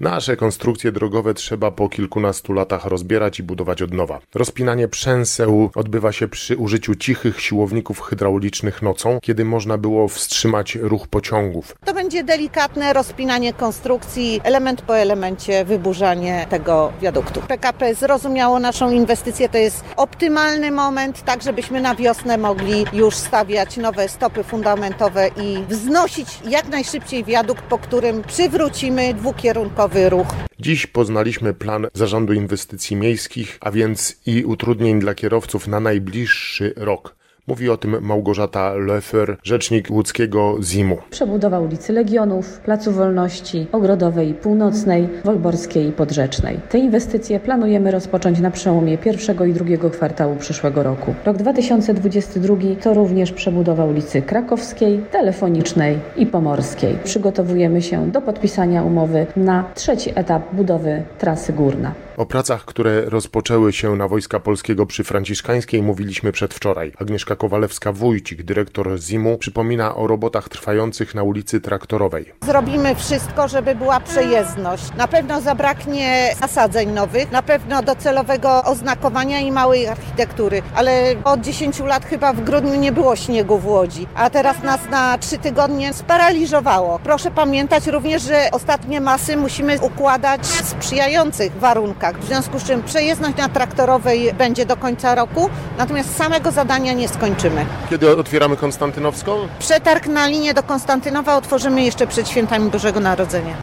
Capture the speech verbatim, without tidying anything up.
Nasze konstrukcje drogowe trzeba po kilkunastu latach rozbierać i budować od nowa. Rozpinanie przęseł odbywa się przy użyciu cichych siłowników hydraulicznych nocą, kiedy można było wstrzymać ruch pociągów. To będzie delikatne rozpinanie konstrukcji, element po elemencie wyburzanie tego wiaduktu. P K P zrozumiało naszą inwestycję, to jest optymalny moment, tak żebyśmy na wiosnę mogli już stawiać nowe stopy fundamentowe i wznosić jak najszybciej wiadukt, po którym przywrócimy dwukierunkowy ruch. Dziś poznaliśmy plan Zarządu Inwestycji Miejskich, a więc i utrudnień dla kierowców na najbliższy rok. Mówi o tym Małgorzata Löfer, rzecznik łódzkiego zimu. Przebudowa ulicy Legionów, Placu Wolności, Ogrodowej Północnej, Wolborskiej i Podrzecznej. Te inwestycje planujemy rozpocząć na przełomie pierwszego i drugiego kwartału przyszłego roku. Rok dwa tysiące dwudziesty drugi to również przebudowa ulicy Krakowskiej, Telefonicznej i Pomorskiej. Przygotowujemy się do podpisania umowy na trzeci etap budowy trasy Górna. O pracach, które rozpoczęły się na Wojska Polskiego przy Franciszkańskiej, mówiliśmy przedwczoraj. Agnieszka Kowalewska-Wójcik, dyrektor zimu, przypomina o robotach trwających na ulicy Traktorowej. Zrobimy wszystko, żeby była przejezdność. Na pewno zabraknie nasadzeń nowych, na pewno docelowego oznakowania i małej architektury, ale od dziesięciu lat chyba w grudniu nie było śniegu w Łodzi, a teraz nas na trzy tygodnie sparaliżowało. Proszę pamiętać również, że ostatnie masy musimy układać w sprzyjających warunkach. W związku z czym przejezdność na Traktorowej będzie do końca roku, natomiast samego zadania nie skończymy. Kiedy otwieramy Konstantynowską? Przetarg na linię do Konstantynowa otworzymy jeszcze przed świętami Bożego Narodzenia.